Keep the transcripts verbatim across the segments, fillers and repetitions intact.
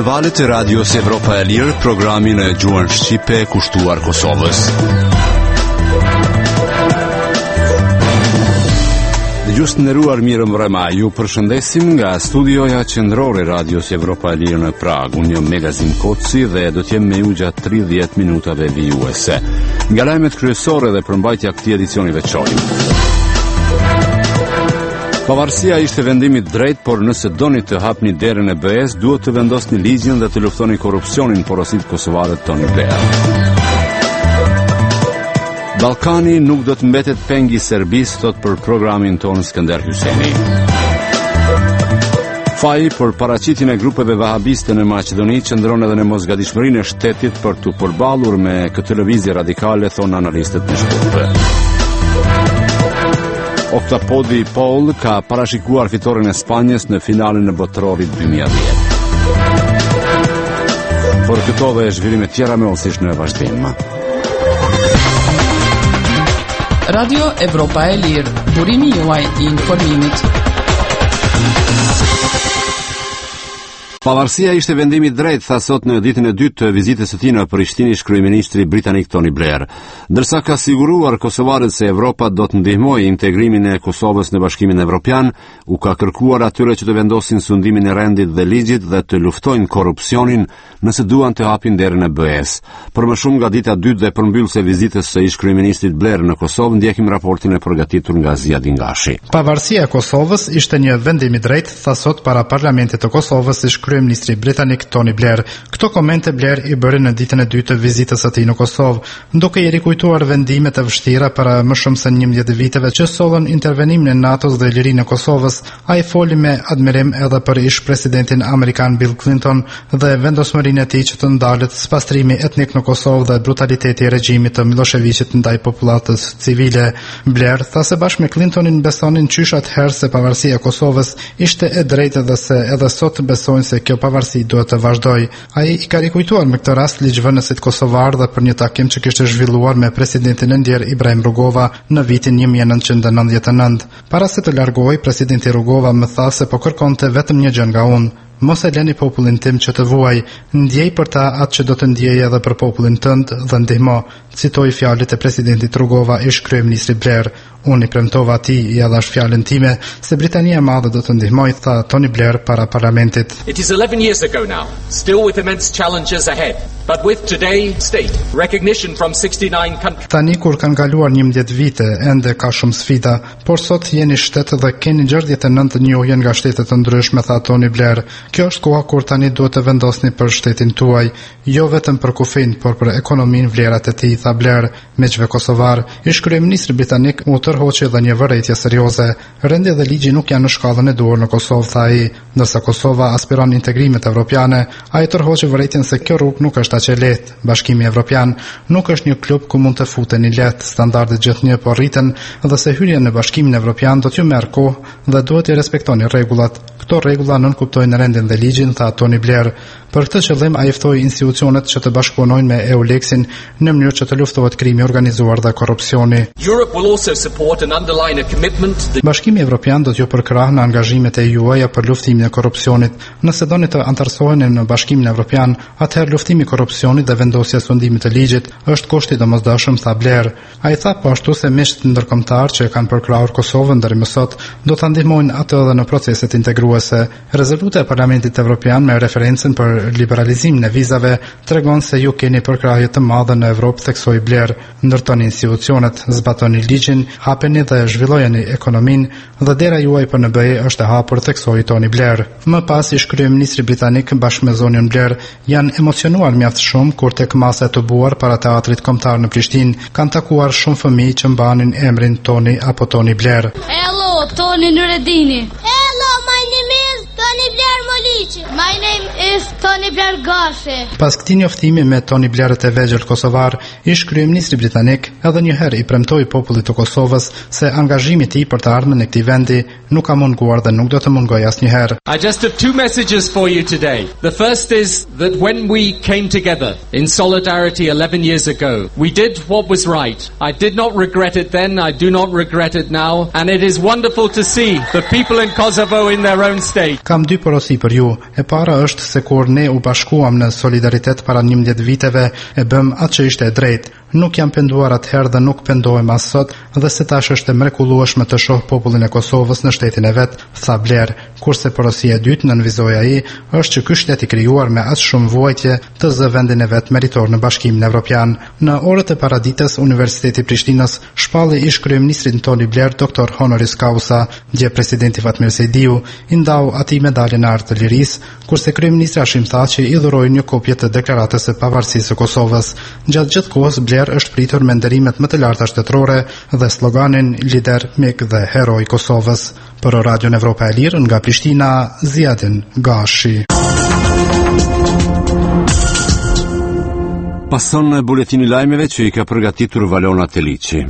në valët e radios Evropa e Lirë, programin e gjuhën shqipe kushtuar Kosovës. Dëgjues të nderuar, mirë mbrëma. Ju përshëndesim nga studioja qendrore e radios Evropa e Lirë në Prag. Unë jam Megazin Koci dhe do të jem me ju gjatë tridhjetë minutave vijuese. Nga lajmet kryesore dhe përmbajtja e këtij edicioni veçor. Pavarësia ishte vendimi i drejtë, por nëse doni të hapni derën e B E-s, duhet të vendosni ligjin dhe të luftoni korrupsionin, porosit kosovare Tony Blair. Ballkani nuk do të mbetet peng i Serbisë, thot për programin tonë Skënder Hyjseni. Faji për paraqitjen e grupeve vahabiste në Maqedoni qëndron edhe në mosgatishmërinë e shtetit për të përballur me këtë lëvizje radikale, thon analistët në Shkup. Oktapodi Paul ka parashikuar fitoren e Spanjës në finalin e botërorit dy mijë e dhjetë. Por këto dhe zhvillime tjera me osish në vazhdim. Radio Evropa e Lirë, burimi juaj i informimit. Pavarësia ishte vendimi i drejtë, tha sot në ditën e dytë të vizitës së tij në Prishtinë kryeministri britanik Tony Blair, ndërsa ka siguruar kosovarët se Evropa do të ndihmojë integrimin e Kosovës në Bashkimin Evropian, u ka kërkuar atyre që të vendosin sundimin e rendit dhe ligjit dhe të luftojnë korrupsionin nëse duan të hapin derën e B E-s. Për më shumë nga dita e dytë dhe përmbyllëse e vizitës së ish kryeministrit Blair në Kosovë, ndjekim raportin e përgatitur nga Zia Dingashi. Pavarësia e Kosovës ishte një vendim i drejtë, tha sot para parlamentit të Kosovës ish kryeministri britanik Tony Blair. Këto komente Blair i bëri në ditën e dytë të vizitës së tij në Kosovë, duke i rikujtuar vendimet e vështira para më shumë se njëmbëdhjetë viteve që sollën intervenimin e NATO-s dhe lirinë e Kosovës. Ai foli me admirim edhe për ish presidentin amerikan Bill Clinton dhe vendosmërinë e tij që të ndalet spastrimi etnik në Kosovë dhe brutaliteti i regjimit të Miloševićit ndaj popullatës civile. Blair tha se bashkë me Clintonin besonin qysh atëherë se pavarësia e Kosovës ishte e drejtë dhe se edhe sot besojnë se kjo pavarësi duhet të vazhdojë. Ai i ka rikujtuar me këtë rast ligjvënësit kosovar dhe për një takim që kishte zhvilluar me presidentin e ndjer Ibrahim Rugova në vitin një mijë e nëntëqind e nëntëdhjetë e nëntë. Para se të largohej, presidenti Rugova më tha se po kërkonte vetëm një gjë nga unë: mos e leni popullin tim që të vuaj, ndjej për ta atë që do të ndjej edhe për popullin tënd dhe ndihmo, citoi fjalët e presidentit Rugova ish kryeministri Blair. Unë i premtova atij i dhash fjalën time se Britania e Madhe do të ndihmojë, tha Tony Blair para parlamentit. It is eleven years ago now, still with immense challenges ahead, but with today state recognition from sixty-nine countries. Tani kur kanë kaluar njëmbëdhjetë vite, ende ka shumë sfida, por sot jeni shtet dhe keni gjashtëdhjetë e nëntë njohje nga shtete të ndryshme, tha Tony Blair. Kjo është koha kur tani duhet të vendosni për shtetin tuaj, jo vetëm për kufin, por për ekonominë, vlerat e tij, tha Blair. Meqve kosovar, ish kryeministri britanik u tërhoqi dhe një vërejtje serioze. Rendi dhe ligji nuk janë në shkallën e duhur në Kosovë, tha ai. Ndërsa Kosova aspiron integrimet evropiane, ai tërhoqi vërejtjen se kjo rrugë nuk është aq e lehtë. Bashkimi Evropian nuk është një klub ku mund të futeni lehtë, standardet gjithnjë po rriten dhe se hyrja në Bashkimin Evropian do t'ju merr kohë dhe duhet të respektoni rregullat. Këto rregulla nën kuptojnë rendin dhe ligjin, tha Tony Blair. Për këtë qëllim ai ftoi institucionet që të bashkëpunojnë me EULEX-in në mënyrë që të luftohet krimi i organizuar dhe korrupsioni. Europe will also support and underline a commitment. Bashkimi Evropian do t'ju përkrah në angazhimet e juaja për luftimin e korrupsionit. Nëse doni të antarësoheni në Bashkimin Evropian, atëherë luftimi i korrupsionit dhe vendosja e sundimit të ligjit është kushti i domosdoshëm, tha Blair. Ai tha po ashtu se miqtë ndërkombëtar që kanë përkrahur Kosovën deri më sot do ta ndihmojnë atë edhe në proceset integruese. Rezoluta e Parlamentit Evropian me referencën për liberalizimin e vizave tregon se ju keni përkrahje të madhe në Evropë, theksoi Blair. Ndërtoni institucionet, zbatoni ligjin, hapeni dhe zhvillojeni ekonominë dhe dera juaj për në B E është e hapur, theksoi Tony Blair. Më pas ish kryeministri britanik bashkë me zonin Blair janë emocionuar mjaft shumë kur tek masa e të buar para teatrit kombëtar në Prishtinë kanë takuar shumë fëmijë që mbanin emrin Tony apo Tony Blair. Hello, Tony Nureddini. Hello, my name is Tony Blair Molici. My name is Tony Blair Gashi. Pas këtij njoftimi me Tony Blair të vegjël kosovar, ish kryeministri britanik edhe një herë i premtoi popullit të Kosovës se angazhimi i tij për të ardhmen në këtij vendi nuk ka munguar dhe nuk do të mungojë asnjëherë. I just have two messages for you today. The first is that when we came together in solidarity eleven years ago, we did what was right. I did not regret it then, I do not regret it now, and it is wonderful to see the people in Kosovo in their own state. Kam dy porosi për ju. E para është se kur ne u bashkuam në solidaritet para njëmbëdhjetë viteve, e bëm atë që ishte e drejtë. Nuk jam penduar atëherë dhe nuk pendohem as sot, dhe se tash është e mrekullueshme të shoh popullin e Kosovës në shtetin e vet, tha Bler. Kurse porosia e dytë, nënvizoi ai, është që ky shtet i krijuar me aq shumë vuajtje të zë vendin e vet meritor në Bashkimin Evropian. Në orët e paradites, Universiteti i Prishtinës shpalli ish kryeministrin Tony Blair, doktor honoris causa, dje presidenti Fatmir Sejdiu i ndau atij medaljen e artë të lirisë, kurse kryeministri Hashim Thaçi i dhuroi një kopje të deklaratës së pavarësisë së Kosovës. Gjatë gjithë kohës Blair është pritur me nderimet më të larta shtetërore dhe sloganin lider, mik dhe hero i Kosovës. Për Radion Evropa e Lirë nga Prishtina, Ziadin Gashi. Pason buletini lajmeve që i ka përgatitur Valona Teliçi.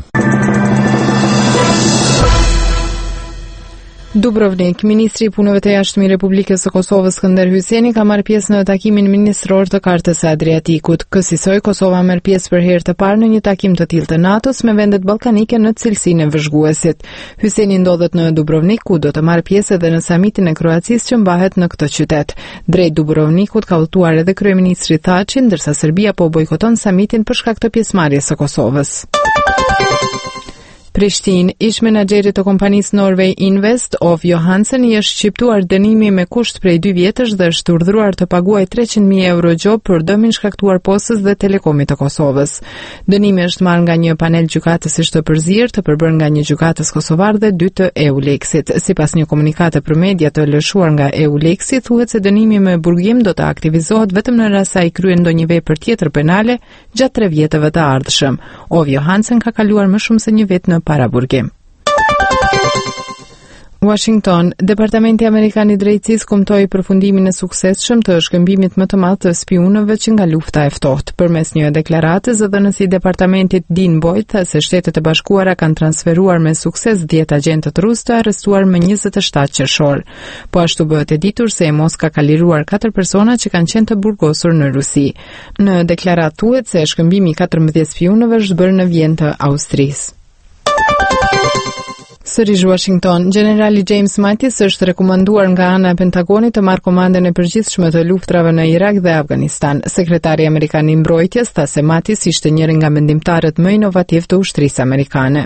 Dubrovnik, ministri i punëve të jashtme i Republikës së Kosovës Skënder Hyçeni ka marrë pjesë në takimin ministror të Kartës së Adriatikut. Kësaj Kosova merr pjesë për herë të parë në një takim të tillë të NATO-s me vendet ballkanike në cilësinë e vëzhguesit. Hyçeni ndodhet në Dubrovnik, ku do të marrë pjesë edhe në samitin e Kroacisë që mbahet në këtë qytet. Drejt Dubrovnikut ka udhëtuar edhe kryeministri Thaçi, ndërsa Serbia po bojkoton samitin për shkak të pjesëmarrjes së Kosovës. Prishtinë, ish menaxheri të kompanisë Norway Invest, Ov Johansen, i është shqiptuar dënimi me kusht prej dy vjetësh dhe është urdhëruar të paguajë treqind mijë euro gjop për dëmin shkaktuar Postës dhe Telekomit të Kosovës. Dënimi është marrë nga një panel gjykatësish të përzierë të përbërë nga një gjykatës kosovar dhe dy të EULEX-it. Sipas një komunikate për media të lëshuar nga EULEX-i, thuhet se dënimi me burgim do të aktivizohet vetëm në rast se ai kryen ndonjë vepër tjetër penale gjatë tre vjetëve të ardhshëm. Ov Johansen ka kaluar më shumë se një vit në para burgim. Washington, Departamenti Amerikan i Drejtësisë kumtoi përfundimin e suksesshëm të shkëmbimit më të madh të spionëve që nga lufta e ftohtë. Përmes një deklarate, zëdhënësi i departamentit Dean Boyd tha se Shtetet e Bashkuara kanë transferuar me sukses dhjetë agentët rusë të arrestuar më njëzet e shtatë qershor. Po ashtu bëhet e ditur se e Moska ka liruar katër persona që kanë qenë të burgosur në Rusi. Në deklaratë thuhet se shkëmbimi i katërmbëdhjetë spionëve është bërë në vend të Austrisë. Sërish Washington, generali James Mattis është rekomanduar nga ana e Pentagonit të marrë komandën e përgjithshme të luftrave në Irak dhe Afganistan. Sekretari amerikan i mbrojtjes tha se Mattis ishte njëri nga mendimtarët më inovativ të ushtrisë amerikane.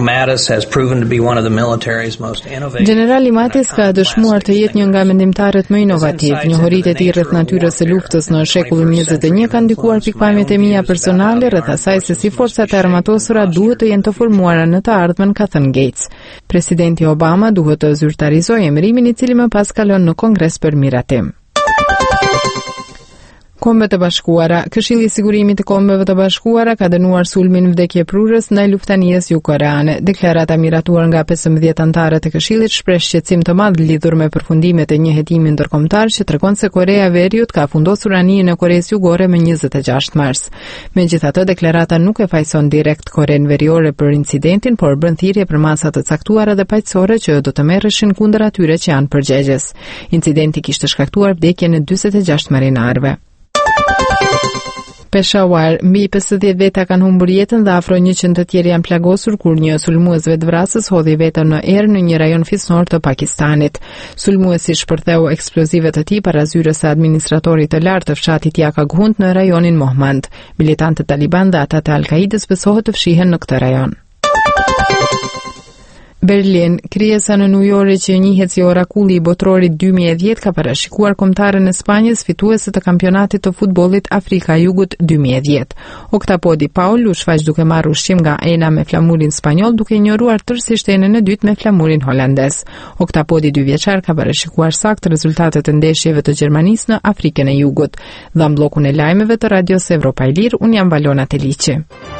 Generali Mattis ka dëshmuar të jetë një nga mendimtarët më inovativ. Njohuritë e tij rreth natyrës së luftës në shekullin njëzet e një kanë ndikuar pikpamjet e mia personale rreth asaj se si forcat e armatosura duhet të jenë të formuara në të ardhmen, ka thënë Gates. Presidenti Obama duhet të zyrtarizojë emërimin i cili më pas kalon në Kongres për miratim. Kombet e Bashkuara. Këshilli i Sigurimit të Kombeve të Bashkuara ka dënuar sulmin vdekjeprurës ndaj luftanies jugokoreane. Deklarata miratuar nga pesëmbëdhjetë anëtarët e Këshillit shpreh shqetësim të madh lidhur me përfundimet e një hetimi ndërkombëtar që tregon se Korea e Veriut ka fundosur anijen e Koreas Jugore me njëzet e gjashtë mars. Megjithatë, deklarata nuk e fajson direkt Koren Veriore për incidentin, por bën thirrje për masa të caktuara dhe paqësorë që do të merreshin kundër atyre që janë përgjegjës. Incidenti kishte shkaktuar vdekjen e dyzet e gjashtë marinarëve. Peshawar, mbi pesëdhjetë veta kanë humbur jetën dhe afro njëqind të tjerë janë plagosur kur një sulmues vetvrasës hodhi veten në erë në një rajon fisnor të Pakistanit. Sulmuesi shpërtheu eksplozive të tij para zyrës së administratorit të lartë të fshatit Yaka Ghund në rajonin Mohmand. Militantët Taliban dhe ata të Al-Qaidës besohet të fshihen në këtë rajon. Berlin, krijesa në New York që njihet si orakulli i botrorit dy mijë e dhjetë ka parashikuar kombëtaren e Spanjës fituese të kampionatit të futbollit Afrika e Jugut dy mijë e dhjetë. Oktapodi Paul u shfaq duke marrë ushqim nga ena me flamurin spanjoll duke injoruar tërësisht enën e dytë me flamurin holandez. Oktapodi dy vjeçar ka parashikuar saktë rezultatet e ndeshjeve të Gjermanisë në Afrikën e Jugut. Dha bllokun e lajmeve të Radios Evropa e Lirë, un jam Valona Teliçi.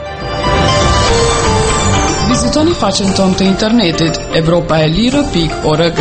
Vizitoni faqen tonë të internetit evropa e lirë pikë org.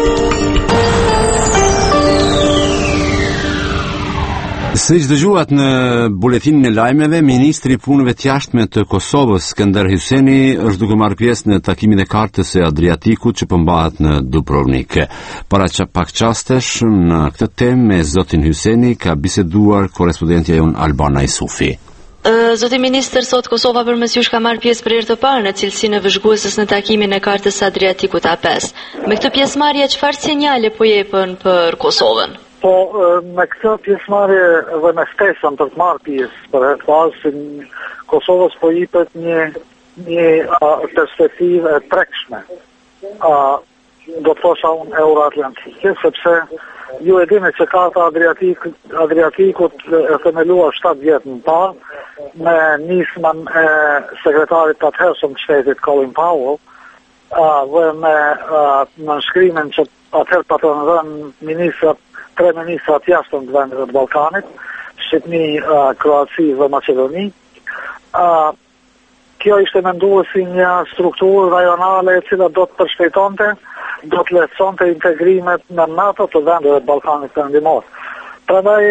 Siç dëgjuat në buletinin e lajmeve, ministri i punëve të jashtme të Kosovës Skënder Hyçeni është duke marrë pjesë në takimin e Kartës së Adriatikut që po mbahet në Dubrovnik. Para pak qastesh në këtë temë me zotin Hyçeni ka biseduar korrespondentja jon Albana Isufi. Zoti ministër, sot Kosova përmes jush ka marrë pjesë për herë të parë në cilësinë e vëzhguesës në takimin e Kartës së Adriatikut A pesë. Me këtë pjesëmarrje çfarë sinjale po jepën për Kosovën? Po, me këtë pjesëmarrje dhe me ftesën për të marrë pjesë për herë të parë, si Kosovës po jepet një një uh, perspektivë e prekshme. Uh, do të thosha unë euroatlantike, sepse ju e dini që Karta Adriatik, Adriatikut e themelua shtatë vjet më parë me nismën e sekretarit të atëhershëm të shtetit Colin Powell, uh, dhe me uh, nënshkrimin që atëherë patronëron ministrat, tre ministrat jashtëm të vendeve të Ballkanit, Shqipëni, uh, Kroaci dhe Maqedoni. Uh, kjo ishte menduar si një strukturë rajonale e cila do të përshpejtonte, do të lehtësonte integrimet në NATO të vendeve të Ballkanit Perëndimor. Prandaj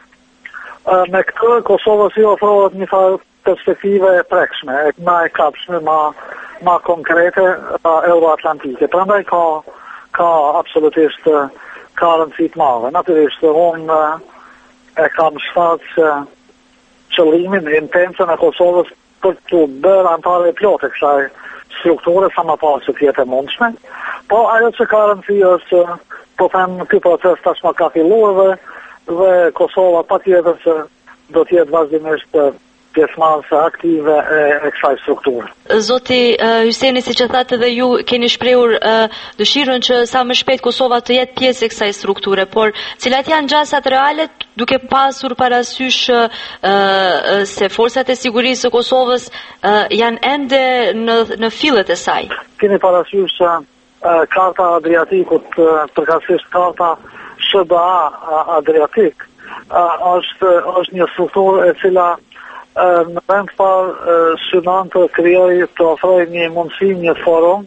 me këtë Kosovës i ofrohet një farë perspektive e prekshme, e ma e kapshme, ma, ma konkrete euroatlantike. Prandaj ka ka absolutisht ka rëndësi të madhe. Natyrisht unë e kam shfaqur që qëllimin intensën e Kosovës për të bërë antare plotë e kësaj strukture sa më pas që tjetë e mundshme, po ajo që ka rëndësi është po them ky proces tashmë ka filluar dhe, dhe Kosova patjetër që do të jetë vazhdimisht pjesëmarrëse aktive e, e kësaj strukture. Zoti uh, Hyseni, siç e thatë edhe ju, keni shprehur uh, dëshirën që sa më shpejt Kosova të jetë pjesë e kësaj strukture, por cilat janë gjasat reale duke pasur parasysh uh, uh, se forcat e sigurisë së Kosovës uh, janë ende në, në fillet e saj? Keni parasysh që uh, Karta Adriatikut, uh, përkatësisht Karta S B A Adriatik, uh, është, është një strukturë e cila në vend parë synon të krijoj, të ofroj një mundësi, një forum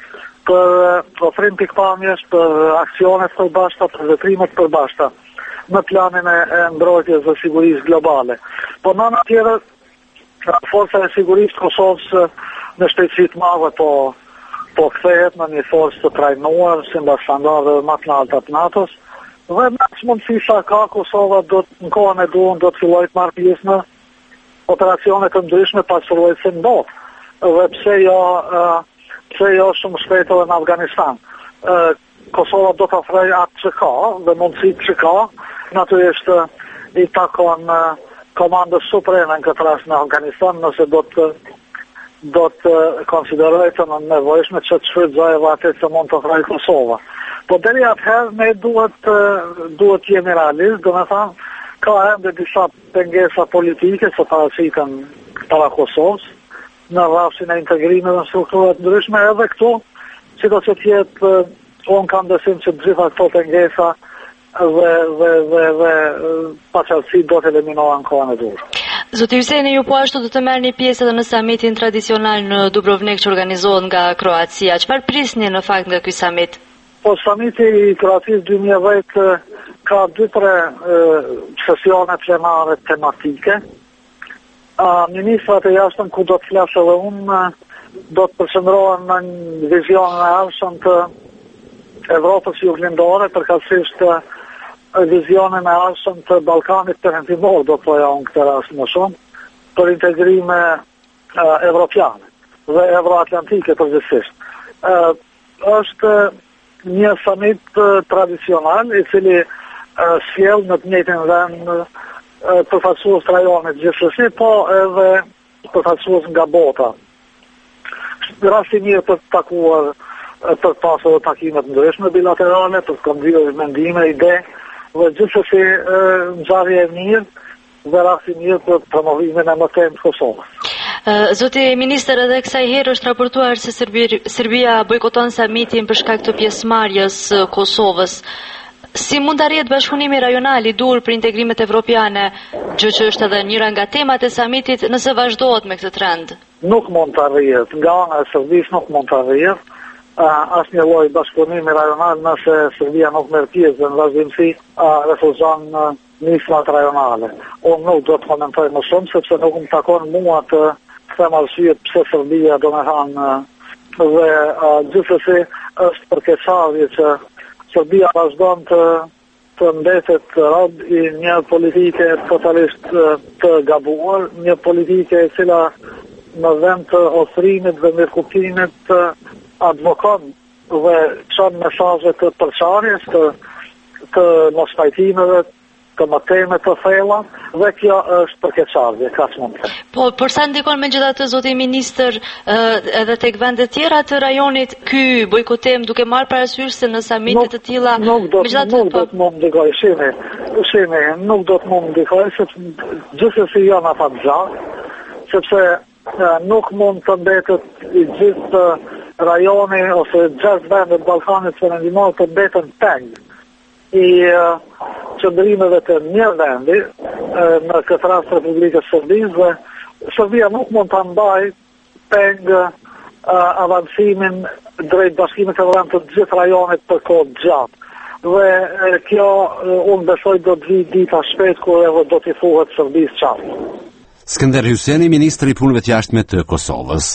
për ofrim pikpamjes, për aksionet përbashkëta, për veprimet përbashkëta në planin e, e mbrojtjes dhe sigurisë globale. Po në anë tjetër, forca e sigurisë Kosovës në shpejtësi të madhe po po kthehet në një forcë të trajnuar sipas standardeve më të larta të NATO-s, dhe me mundësi sa ka Kosova do të në kohën e duhur do të fillojë të marrë pjesë në operacionet të ndryshme pasurojtë si në botë, dhe pse jo, uh, pse jo shumë shpejt edhe në Afganistan. Uh, Kosova do të ofrojë atë që ka, dhe mundësit që ka, natyrisht uh, i takon uh, komandës supreme në këtë rast në Afganistan, nëse do të do të uh, konsiderojë të në nevojshme që të shfrytëzojë edhe atë që mund të ofrojë Kosova. Po deri atëherë ne duhet uh, duhet jemi realist, do të thënë ka ende disa pengesa politike që paraqiten para Kosovës në rrafshin e integrimit në strukturat ndryshme, edhe këtu, sido që tjetë, unë kam besim që gjitha këto pengesa dhe, dhe, dhe, dhe paqartësi do të eliminohen në kohën e dur. Zoti Hyseni, ju po ashtu do të merrni pjesë edhe në samitin tradicional në Dubrovnik që organizohet nga Kroacia. Çfarë prisni në fakt nga ky samit? Po samiti i Kroacisë dy mijë e dhjetë ka dy tre sesione plenare tematike. Uh, Ministrat e jashtëm ku do të flasë edhe unë do të përqendrohen në një vizionin e ardhshëm të Evropës juglindore, përkatësisht vizionin e ardhshëm të Ballkanit Perëndimor, do të thoja unë këtë rast më shumë, për integrime uh, evropiane dhe euroatlantike përgjithsisht. Uh, është një samit uh, tradicional i cili uh, sjell në të njëjtin vend uh, përfaqësues të rajonit gjithsesi, po edhe përfaqësues nga bota. Rasti mirë për të takuar, uh, për të pasur takime të ndryshme bilaterale, për të këmbyer mendime, ide, dhe gjithsesi uh, ngjarje e mirë dhe rasti mirë për promovimin e mëtejmë të Kosovës. Zoti Ministër, edhe kësaj herë është raportuar se Serbia bojkoton samitin për shkak të pjesëmarrjes së Kosovës. Si mund të arrihet bashkëpunimi rajonal i dur për integrimet evropiane, gjë që është edhe njëra nga temat e samitit, nëse vazhdohet me këtë trend? Nuk mund të arrihet, nga ana e Serbisë nuk mund të arrihet. Uh, asnjë lloj bashkëpunimi rajonal nëse Serbia nuk merr pjesë në vazhdimsi uh, refuzon uh, nismat rajonale. Unë nuk do të komentoj më shumë, sepse nuk më takon mua të them arsyet pse Serbia do me hanë dhe uh, gjithsesi është përkeqësavje që Serbia vazhdon të të mbetet rob i një politike totalisht uh, të gabuar, një politike e cila në vend të ofrimit dhe mirëkuptimit të advokon dhe çon mesazhe të përçarjes, të të mos pajtimeve, të mëteme të thella, dhe kjo është përkeqardhje, ka që mund të. Po, për sa ndikon me gjithatë zoti ministër edhe tek vendet tjera të rajonit, ky bojkotim duke marrë parasysh se në samitet të tilla nuk do të më ndikoj, shimi, shimi, nuk do të më ndikoj, sepse gjithsesi janë ata gjatë, sepse nuk mund të mbetet i gjithë rajoni ose gjashtë vendet Ballkanit Perëndimor të mbeten peng i qëndrimeve të një vendi në këtë rast Republikës Serbisë, dhe Serbia nuk mund të mbaj peng avancimin drejt Bashkimit Evropian të gjithë rajonit për kohë gjatë. Dhe kjo unë besoj do të vi dita shpejt kur edhe do t'i thuhet Serbisë qartë. Skënder Hyseni, ministri i punëve të jashtme të Kosovës.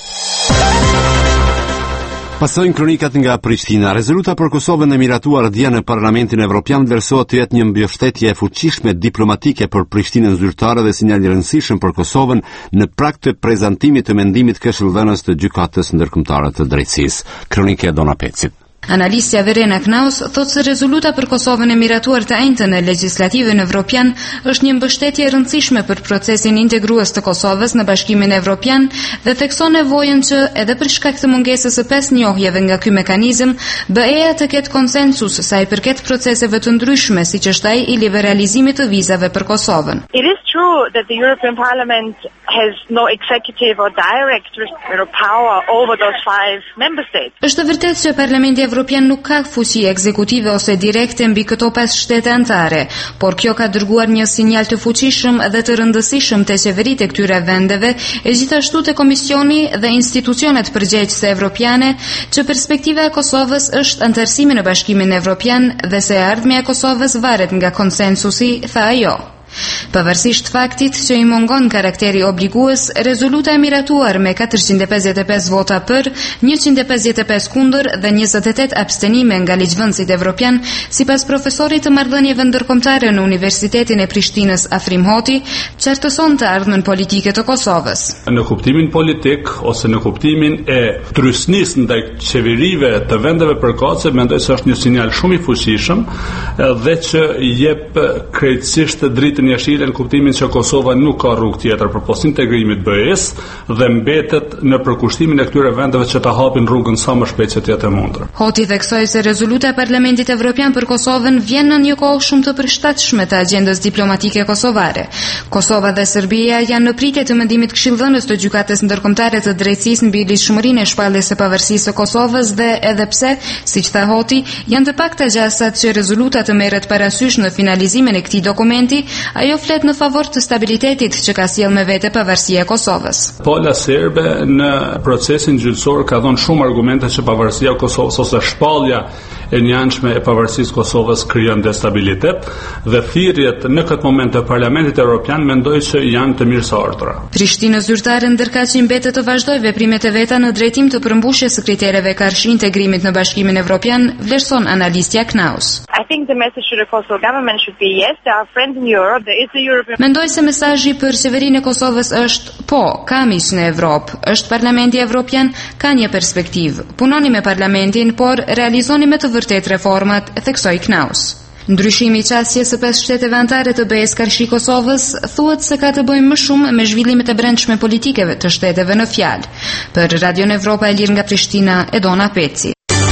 Pasojnë kronikat nga Prishtina. Rezoluta për Kosovën e miratuar dje në Parlamentin Evropian vlerësohet të jetë një mbështetje e fuqishme diplomatike për Prishtinën zyrtare dhe sinjal i rëndësishëm për Kosovën në prag të prezantimit të mendimit këshillëdhënës të gjykatës ndërkombëtare të drejtësisë. Kronike e Dona Pecit. Analistja Verena Knaus thotë se rezoluta për Kosovën e miratuar të njëjtën e legislativën evropian është një mbështetje e rëndësishme për procesin integrues të Kosovës në Bashkimin Evropian dhe thekson nevojën që edhe për shkak të mungesës së pesë njohjeve nga ky mekanizëm, B E-ja të ketë konsensus sa i përket proceseve të ndryshme, siç është ai i liberalizimit të vizave për Kosovën. It is true that the European Parliament has no executive or direct you know, power over those five member states. Është vërtet që Parlamenti Evropian nuk ka fuqi ekzekutive ose direkte mbi këto pesë shtete anëtare, por kjo ka dërguar një sinjal të fuqishëm dhe të rëndësishëm te qeveritë e këtyre vendeve, e gjithashtu te Komisioni dhe institucionet përgjegjëse evropiane, që perspektiva e Kosovës është anëtarësimi në Bashkimin Evropian dhe se ardhmja e Kosovës varet nga konsensusi, tha ajo. Pavarësisht faktit që i mungon karakteri obligues, rezoluta e miratuar me katërqind e pesëdhjetë e pesë vota për, njëqind e pesëdhjetë e pesë kundër dhe njëzet e tetë abstenime nga ligjvënësit evropian, sipas profesorit të marrëdhënieve ndërkombëtare në Universitetin e Prishtinës Afrim Hoti, qartëson të ardhmen politike të Kosovës. Në kuptimin politik ose në kuptimin e trysnisë ndaj qeverive të vendeve përkatëse, mendoj se është një sinjal shumë i fuqishëm dhe që jep krejtësisht dritën jashile në kuptimin që Kosova nuk ka rrugë tjetër përpos integrimit B E-s dhe mbetet në përkushtimin e këtyre vendeve që ta hapin rrugën sa më shpejt që të jetë e mundur. Hoti theksoi se rezoluta e Parlamentit Evropian për Kosovën vjen në një kohë shumë të përshtatshme të agjendës diplomatike kosovare. Kosova dhe Serbia janë në pritje të mendimit këshillëdhënës të gjykatës ndërkombëtare të drejtësisë mbi ligjshmërinë e shpalljes së pavarësisë së Kosovës dhe edhe pse, siç tha Hoti, janë të pakta gjasat që rezoluta të merret parasysh në finalizimin e këtij dokumenti, ajo flet në favor të stabilitetit që ka sjell me vete pavarësia e Kosovës. Pola serbe në procesin gjyqësor ka dhënë shumë argumente që pavarësia e Kosovës ose shpallja e njanshme e pavarësisë Kosovës krijon destabilitet dhe thirrjet në këtë moment të Parlamentit Evropian mendoj që janë të mirëseardhura. Prishtina zyrtare ndërkaq që mbetet të vazhdojë veprimet e veta në drejtim të përmbushjes së kritereve karshi integrimit në Bashkimin Evropian, vlerëson analistja Knaus. I think the message to the Kosovo government should be yes, there are friends in Europe, there is a European. Mendoj se mesazhi për qeverinë e Kosovës është po, ka miq në Evropë, është Parlamenti Evropian, ka një perspektivë. Punoni me Parlamentin, por realizoni me të vërtet reformat, theksoi Knaus. Ndryshimi i qasjes së pesë shteteve anëtare të B E-s karshi Kosovës thuhet se ka të bëjë më shumë me zhvillimet e brendshme politikeve të shteteve në fjalë. Për Radion Evropa e Lirë nga Prishtina, Edona Peci.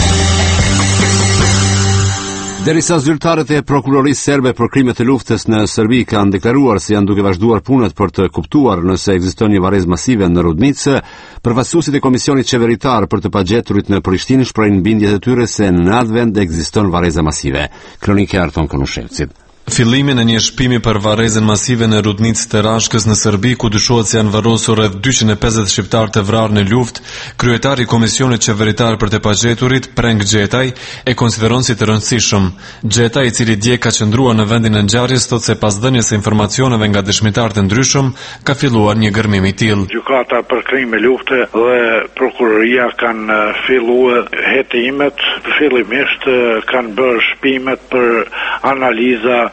Derisa zyrtarët e prokurorisë serbe për krimet e luftës në Serbi kanë deklaruar se janë duke vazhduar punët për të kuptuar nëse ekziston një varrezë masive në Rudnicë, përfaqësuesit e Komisionit Qeveritar për të pagjeturit në Prishtinë shprehin bindjet e tyre se në atë vend ekziston varreza masive. Kronike Arton Konushevcit. Fillimin e një shpimi për varrezën masive në Rudnicë të Rashkës në Serbi, ku dyshohet se janë varrosur rreth dyqind e pesëdhjetë shqiptar të vrarë në luftë, kryetari i Komisionit Qeveritar për të pagjeturit, Prenk Gjetaj, e konsideron si të rëndësishëm. Gjetaj, i cili dje ka qëndruar në vendin e ngjarjes, thotë se pas dhënies së informacioneve nga dëshmitar të ndryshëm, ka filluar një gërmim i tillë. Gjykata për krime lufte dhe prokuroria kanë filluar hetimet, fillimisht kanë bërë shpimet për analiza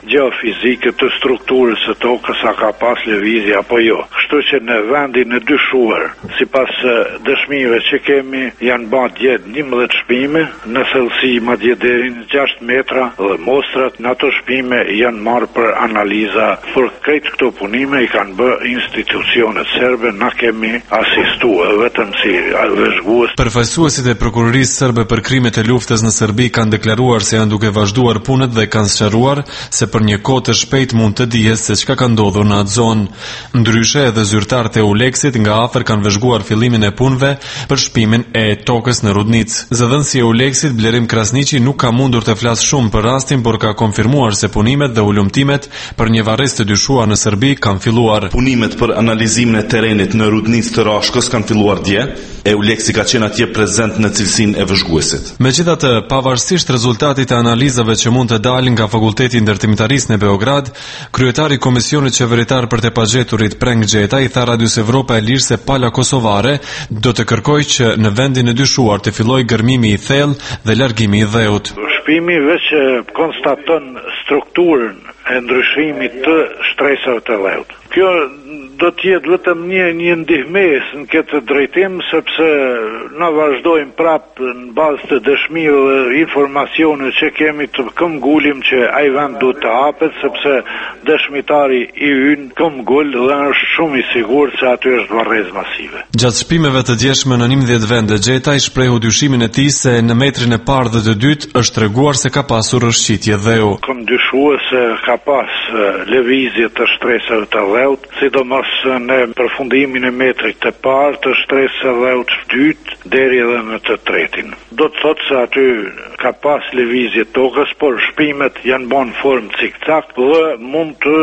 geofizike të strukturës së tokës, a ka pas lëvizje apo jo. Kështu që në vendin e dyshuar, sipas dëshmive që kemi, janë bërë djetë njëmbëdhjetë shpime në thellësi madje deri në gjashtë metra dhe mostrat në ato shpime janë marrë për analiza. Për këtë këto punime i kanë bërë institucionet serbe, na kemi asistuar vetëm si vëzhgues. Përfaqësuesit e prokurorisë serbe për krimet e luftës në Serbi kanë deklaruar se janë duke vazhduar punët dhe kanë sqaruar se për një kohë të shpejtë mund të dihet se çka ka ndodhur në atë zonë. Ndryshe, edhe zyrtarët e Euleksit nga afër kanë vëzhguar fillimin e punëve për shpimin e tokës në Rudnicë. Zëdhënësi i Euleksit Blerim Krasniqi nuk ka mundur të flasë shumë për rastin, por ka konfirmuar se punimet dhe ulëmtimet për një varrez të dyshuar në Serbi kanë filluar. Punimet për analizimin e terrenit në Rudnicë të Rashkës kanë filluar dje. Euleksi ka qenë atje prezent në cilësinë e vëzhguesit. Megjithatë, pavarësisht rezultatit të analizave që mund të dalin nga Fakulteti Ndërtimtarisë në Beograd, kryetari i Komisionit Qeveritar për të pagjeturit Preng Gjeta i tha Radios Evropa e Lirë se pala kosovare do të kërkojë që në vendin e dyshuar të fillojë gërmimi i thellë dhe largimi i dheut. Shpimi veç konstaton strukturën e ndryshimit të shtresave të dheut. Kjo do të jetë vetëm një një ndihmës në këtë drejtim, sepse na vazhdojmë prapë në bazë të dëshmive dhe informacione që kemi të këmbgulim që ai vend duhet të hapet, sepse dëshmitari i ynë këmbgul dhe është shumë i sigurt se aty është varrez masive. Gjatë shpimeve të djeshme në njëmbëdhjetë vende, Gjeta i shprehu dyshimin e tij se në metrin e parë dhe të dytë është treguar se ka pasur rrëshqitje dheu. Kam dyshuar se ka pas lëvizje të shtresave të dheut, sidomos në përfundimin e metrit të parë të shtresave të dheut të dytë deri edhe në të tretin. Do të thotë se aty ka pas lëvizje tokës, por shpimet janë bën formë cikcak dhe mund të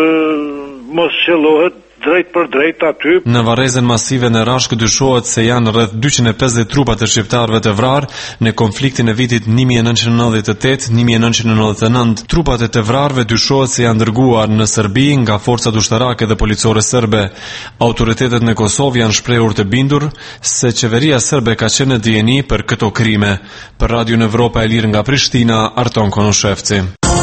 mos qellohet drejt për drejt aty. Në varrezën masive në Rashkë dyshohet se janë rreth dyqind e pesëdhjetë trupa të shqiptarëve të vrarë në konfliktin e vitit një mijë e nëntëqind e nëntëdhjetë e tetë një mijë e nëntëqind e nëntëdhjetë e nëntë. Trupat e të vrarëve dyshohet se janë dërguar në Serbi nga forcat ushtarake dhe policore serbe. Autoritetet në Kosovë janë shprehur të bindur se qeveria serbe ka qenë në dijeni për këto krime. Për Radio Evropa e Lirë nga Prishtina, Arton Konoshevci.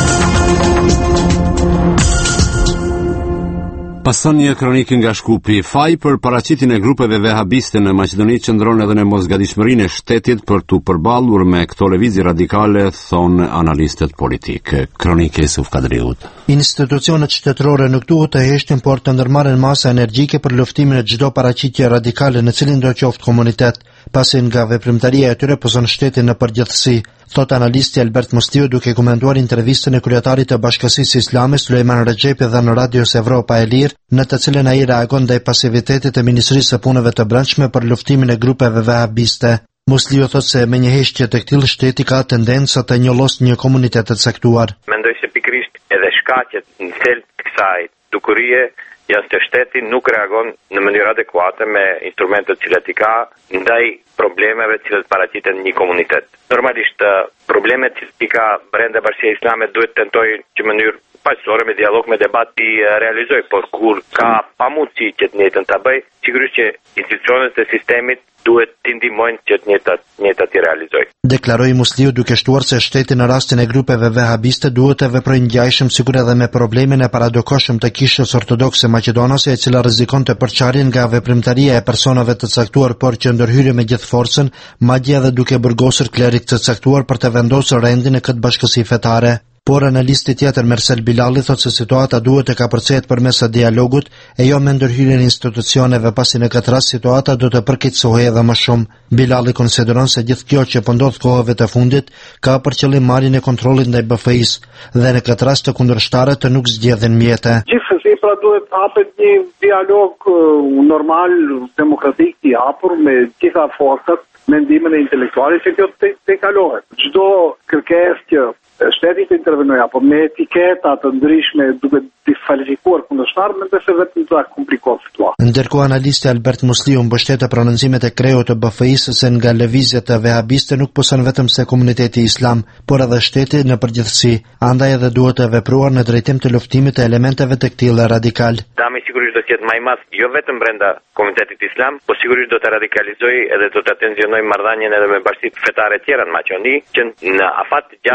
Pason një kronikë nga Shkupi. Faji për paraqitjen e grupeve vehabiste në Maqedoni qëndron edhe në mosgatishmërinë e shtetit për të përballur me këto lëvizje radikale, thonë analistët politik. Kronika e Yusuf Kadriut. Institucionet shtetërore nuk duhet të heshtin, por të ndërmarrin masa energjike për luftimin e çdo paraqitje radikale në cilin do qoftë komunitet, pasi nga veprimtaria e tyre pozon shtetin në përgjithësi, thot analisti Albert Musliu duke komentuar intervistën e kryetarit të Bashkësisë Islame Sulejman Rexhepi dhe në Radios Evropa e Lirë, në të cilën ai reagon ndaj pasivitetit të Ministrisë së Punëve të Brendshme për luftimin e grupeve vehabiste. Musliu thot se me një heshtje të këtij shteti ka tendencë të njollosë një komunitet të caktuar. Mendoj se pikërisht edhe shkaqet në thelb të kësaj dukurie janë se shteti nuk reagon në mënyrë adekuate me instrumentet që i ka ndaj problemeve që paraqiten një komunitet. Normalisht problemet që i ka brenda Bashkisë Islame duhet tentoj që në mënyrë paqësore me dialog, me debat i realizoj, por kur ka pamundësi që të njëjtën ta bëj, sigurisht që institucionet e sistemit duhet të ndihmojnë që të njëjtat njëjtat i realizojnë. Deklaroi Musliu duke shtuar se shteti në rastin e grupeve vehabiste duhet të veprojë ngjajshëm sikur edhe me problemin e paradokoshëm të kishës ortodokse maqedonase, e cila rrezikonte përçarjen nga veprimtaria e personave të caktuar, por që ndërhyri me gjithë forcën, madje edhe duke burgosur klerik të caktuar për të vendosur rendin e këtë bashkësi fetare. Por analisti tjetër Mersel Bilali thot se situata duhet të kapërcehet përmes së dialogut e jo me ndërhyrjen e institucioneve, pasi në këtë rast situata do të përkeqësohej edhe më shumë. Bilali konsideron se gjithë kjo që po ndodh kohëve të fundit ka për qëllim marrjen e kontrollit ndaj B F I-s dhe në këtë rast të kundërshtarët të nuk zgjedhin mjete. Gjithsesi pra duhet të hapet një dialog normal, demokratik i hapur me gjitha forcat, me ndihmën e intelektualit që kjo të, të kalohet. Çdo kërkesë që shteti të intervenoj apo me etiketa të ndryshme duke diskvalifikuar kundërshtar, mendoj se vetëm do ta komplikon situatën. Ndërkohë analisti Albert Musliu mbështet prononësimet e kreut të B F I-s se nga lëvizjet e vehabiste nuk poson vetëm se komuniteti islam, por edhe shteti në përgjithësi, andaj edhe duhet të vepruar në drejtim të luftimit të elementeve të këtij radikal. Dami sigurisht do të jetë më i madh, jo vetëm brenda komunitetit islam, por sigurisht do të radikalizojë edhe do të tensionojë marrëdhënien edhe me bashkitë fetare tjera në Maqedoni, që në afat gjatë do të ishte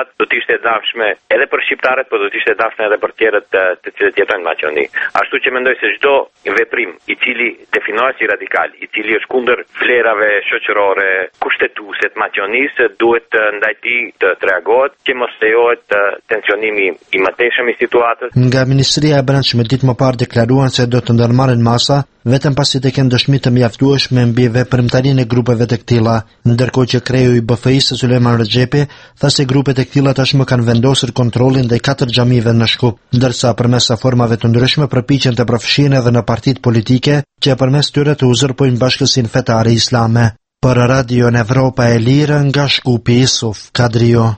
ishte e dashme edhe për shqiptarët, por do të ishte e dashme edhe për tjerët të, të cilët jetojnë në Maqedoni. Ashtu që mendoj se çdo veprim i cili definohet si radikal, i cili është kundër vlerave shoqërore kushtetuese të Maqedonisë, duhet ndaj tij të, të reagohet, që mos lejohet tensionimi i mëtejshëm i situatës. Nga Ministria e Brendshme ditë më parë deklaruan se do të ndërmarrin masa vetëm pasi të kenë dëshmi të mjaftueshme mbi veprimtarinë e grupeve të këtilla, ndërkohë që kreu i B F I-s Sulejman Rexhepi tha se grupet e këtilla tashmë kanë vendosur kontrollin ndaj katër xhamive në Shkup, ndërsa përmes formave të ndryshme përpiqen të përfshihen edhe në partitë politike që përmes tyre të uzurpojnë bashkësinë fetare islame. Për Radio Evropa e Lirë nga Shkupi, Isuf Kadrio.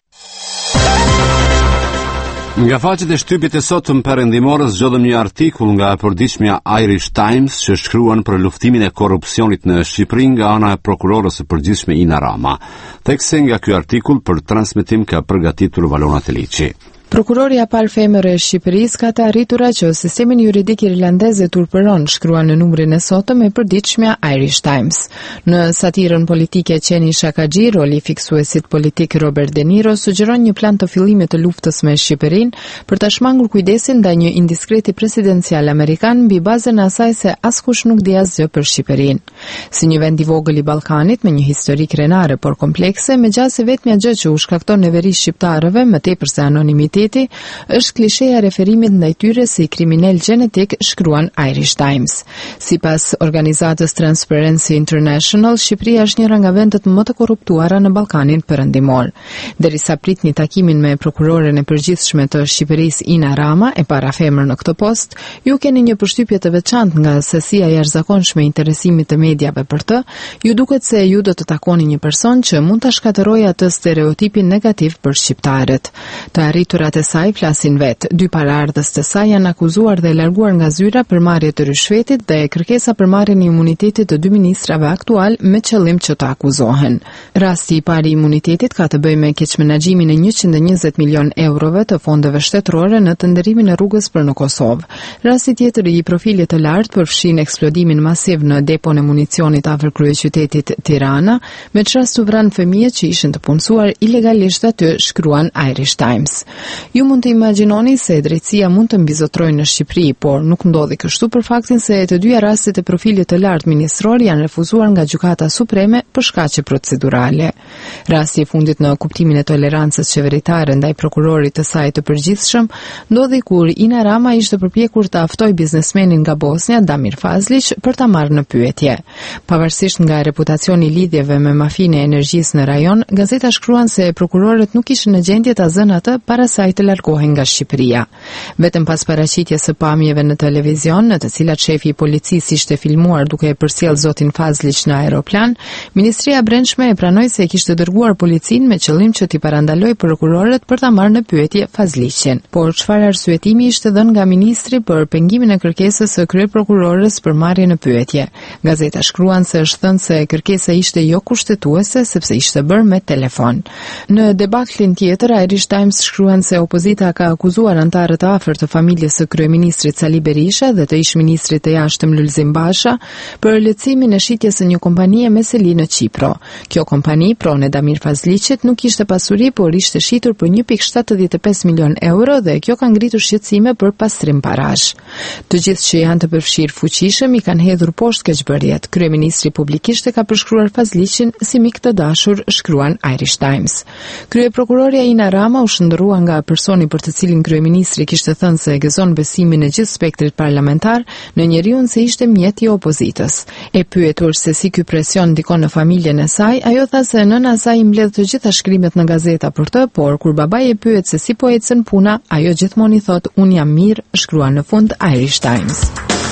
Nga faqet e shtypit e sotëm perëndimorës zgjodhëm një artikull nga e përditshmja Irish Times që shkruan për luftimin e korrupsionit në Shqipëri nga ana e prokurorës së përgjithshme Ina Rama. Tekse nga ky artikull për transmetim ka përgatitur Valona Teliçi. Prokuroria palfemër e Shqipërisë ka të arritura që sistemin juridik irlandez e turpëron, shkruan në numrin e sotëm e përditshmja Irish Times. Në satirën politike Qeni Shakaxhi, roli fiksuesit politik Robert De Niro sugjeron një plan të fillimit të luftës me Shqipërinë për të shmangur kujdesin ndaj një indiskreti presidencial amerikan mbi bazën e asaj se askush nuk di asgjë për Shqipërinë. Si një vend i vogël i Ballkanit me një histori krenare por komplekse, megjithëse se vetmja gjë që u shkakton neveri shqiptarëve më tepër se anonimiteti është klisheja referimit ndaj tyre si kriminal gjenetik, shkruan Irish Times. Sipas organizatës Transparency International, Shqipëria është njëra nga vendet më të korruptuara në Ballkanin Perëndimor. Derisa pritni takimin me prokuroren e përgjithshme të Shqipërisë Ina Rama e parafemër në këtë post, ju keni një përshtypje të veçantë nga sesia e jashtëzakonshme e interesimit të mediave për të, ju duket se ju do të takoni një person që mund ta shkatërrojë atë stereotipin negativ për shqiptarët. Të arriturat e saj flasin vet. Dy paraardhës të saj janë akuzuar dhe larguar nga zyra për marrje të rishfetit dhe kërkesa për marrjen e imunitetit të dy ministrave aktual me qëllim që të akuzohen. Rasti i parë i imunitetit ka të bëjë me keqmenaxhimin e njëqind e njëzet milion eurove të fondeve shtetërore në tenderimin e rrugës për në Kosovë. Rasti tjetër i profilit të lartë përfshin eksplodimin masiv në depon e municionit afër kryeqytetit Tirana, me çrast u vranë fëmijë që ishin të punësuar ilegalisht aty, shkruan Irish Times. Ju mund të imagjinoni se drejtësia mund të mbizotrojë në Shqipëri, por nuk ndodhi kështu për faktin se të dyja rastet e profilit të lartë ministror janë refuzuar nga Gjykata Supreme për shkaqe procedurale. Rasti i fundit në kuptimin e tolerancës qeveritare ndaj prokurorit të saj të përgjithshëm ndodhi kur Ina Rama ishte përpjekur të aftojë biznesmenin nga Bosnia, Damir Fazlić, për ta marrë në pyetje. Pavarësisht nga reputacioni i lidhjeve me mafinë e energjisë në rajon, gazeta shkruan se prokurorët nuk ishin në gjendje ta zënë atë para saj të largohen nga Shqipëria. Vetëm pas paraqitjes së pamjeve në televizion, në të cilat shefi i policisë ishte filmuar duke e përcjell zotin Fazlić në aeroplan, Ministria e Brendshme e pranoi se e kishte dërguar policinë me qëllim që t'i parandalojë prokurorët për ta marrë në pyetje Fazlićin. Por çfarë arsyetimi ishte dhënë nga ministri për pengimin e kërkesës së kryeprokurorës për marrje në pyetje? Gazeta shkruan se është thënë se kërkesa ishte jo kushtetuese sepse ishte bërë me telefon. Në debaklin tjetër, Irish Times shkruan se opozita ka akuzuar antarët të afërt të familjes së kryeministrit Sali Berisha dhe të ish-ministrit të jashtëm Lulzim Basha për lehtësimin e shitjes së një kompanie me seli në Qipro. Kjo kompani, pronë e Damir Fazlićit, nuk kishte pasuri, por ishte shitur për një pikë shtatëdhjetë e pesë milion euro dhe kjo ka ngritur shqetësime për pastrim parash. Të gjithë që janë të përfshirë fuqishëm i kanë hedhur poshtë keqbërjet. Kryeministri publikisht e ka përshkruar Fazlićin si mik të dashur, shkruan Irish Times. Kryeprokuroria Ina Rama u shndërrua nga personi për të cilin kryeministri kishte thënë se gëzon besimin e gjithë spektrit parlamentar në njeriun se ishte mjet i opozitës. E pyetur se si ky presion ndikon në familjen e saj, ajo tha se nëna e saj i mbledh të gjitha shkrimet në gazeta për të, por kur babai e pyet se si po ecën puna, ajo gjithmonë i thot un jam mirë, shkruan në fund Irish Times.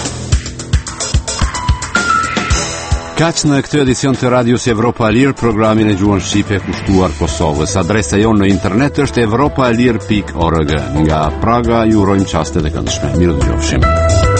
Kaq në këtë edicion të Radios Evropa e Lirë, programin e gjuhën shqipe kushtuar Kosovës. Adresa jonë në internet është evropaelir pikë org. Nga Praga ju urojmë çaste të këndshme. Mirë dëgjofshim.